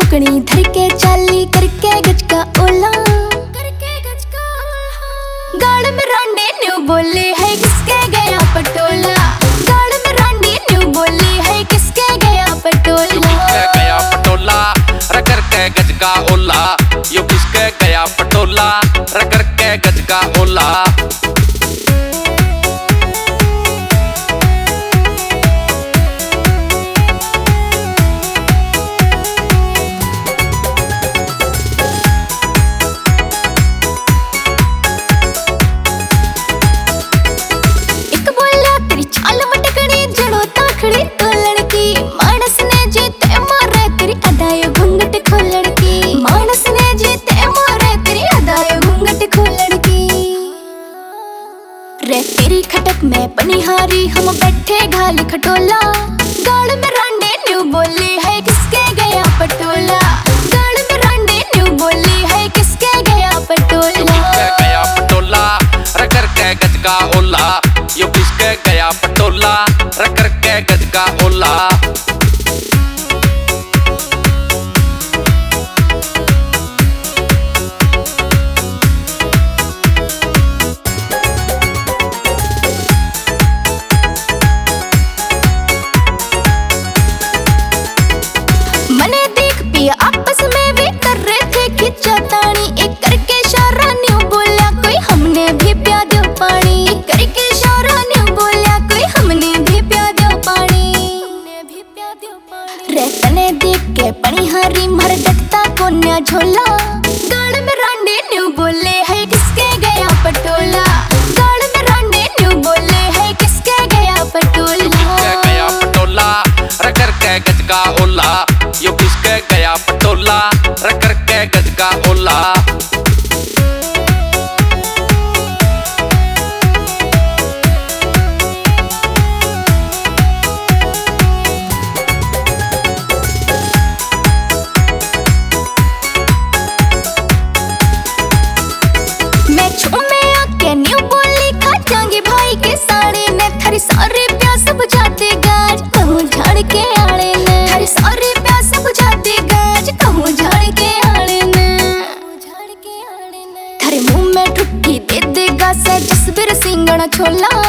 ठोकनी धर के चाली करके गज का ओला गाड़ में रांडे न्यू बोले है किसके गया पटोला। गाड़ में रांडे न्यू बोले है किसके गया पटोला। किसके गया पटोला रगड़ के गज का ओला। यो किसके गया पटोला रगड़ के गज का ओला। रे तेरी खटक में पनिहारी हम बैठे घाल खटोला। गाड़ में रांडे न्यू बोली है किसके गया पटोला। गाड़ में रांडे न्यू बोली है किसके गया पटोला। किसके गया पटोला रगड़ के गज का ओला। यो किसके गया पटोला रगड़ के गज का ओला। आपस में भी कर रहे थे खिंचातानी। एक करके इशारा न्यू बोला कोई हमने भी प्या दो पानी। एक करके इशारा न्यू बोला कोई हमने भी प्या दो पानी। रे तने देख के पनिहारी मर डकता कोन्या झोला। गाड़ में रांडे न्यू बोले है किसके गया पटोला। गाड़ में रांडे न्यू बोले है किसके गया पटोला। किसके गया पटोला रगड़ के गज का ओला। यो किसके गया पटोला रगड़ के गज का ओला। मैं छूमे आके न्यू बोली खा जाऊंगी भाई के साड़े ने। थारी सारे प्यास बुझा देगा कहूँ झाड़ के आड़े ने। थारी सारे प्यास बुझा देगा कहूँ झाड़ के आड़े ने। थारे मुंह में ठुट्ठी दे देगा से जसबीर सिंगना छोला।